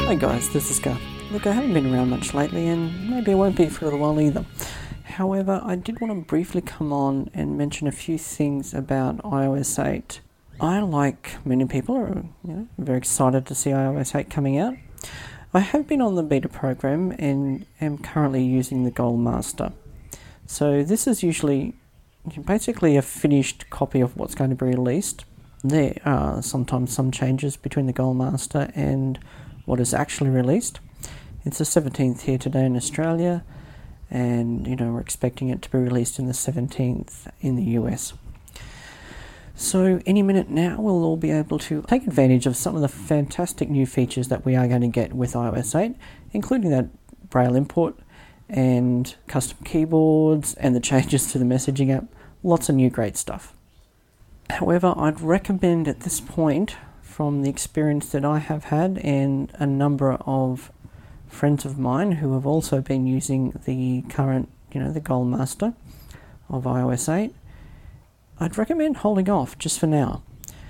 Hey guys, this is Garth. Look, I haven't been around much lately, and maybe I won't be for a little while either. However, I did want to briefly come on and mention a few things about iOS 8. I, like many people, are very excited to see iOS 8 coming out. I have been on the beta program and am currently using the Gold Master. So this is usually basically a finished copy of what's going to be released. There are sometimes some changes between the Gold Master and what is actually released. It's the 17th here today in Australia, and we're expecting it to be released in the 17th in the US. So any minute now we'll all be able to take advantage of some of the fantastic new features that we are going to get with iOS 8, including that Braille import and custom keyboards and the changes to the messaging app. Lots of new great stuff. However, I'd recommend at this point, from the experience that I have had and a number of friends of mine who have also been using the current, the Gold Master of iOS 8, I'd recommend holding off just for now.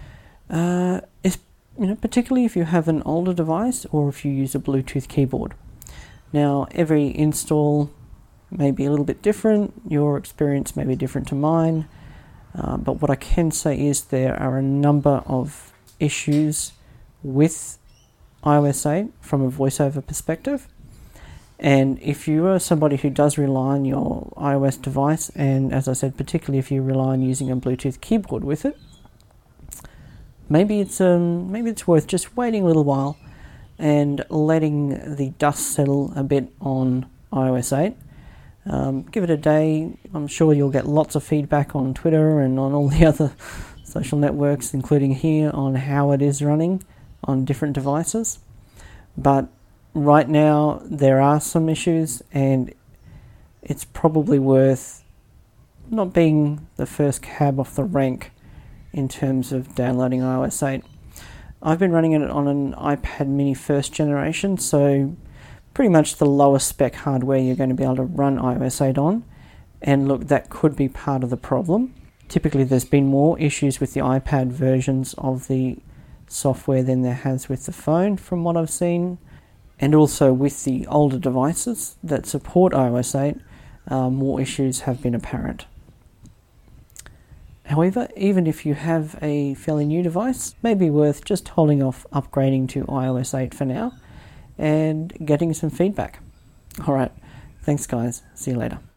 Particularly if you have an older device or if you use a Bluetooth keyboard. Now, every install may be a little bit different. Your experience may be different to mine. But what I can say is there are a number of issues with iOS 8 from a voiceover perspective. And if you are somebody who does rely on your iOS device, and as I said, particularly if you rely on using a Bluetooth keyboard with it, maybe it's worth just waiting a little while and letting the dust settle a bit on iOS 8. Give it a day. I'm sure you'll get lots of feedback on Twitter and on all the other social networks, including here, on how it is running on different devices. But right now there are some issues, and it's probably worth not being the first cab off the rank in terms of downloading iOS 8. I've been running it on an iPad mini first generation, so pretty much the lowest spec hardware you're going to be able to run iOS 8 on. And look, that could be part of the problem. Typically there's been more issues with the iPad versions of the software than there has with the phone, from what I've seen. And also with the older devices that support iOS 8, more issues have been apparent. However, even if you have a fairly new device, it may be worth just holding off upgrading to iOS 8 for now and getting some feedback. Alright, thanks guys, see you later.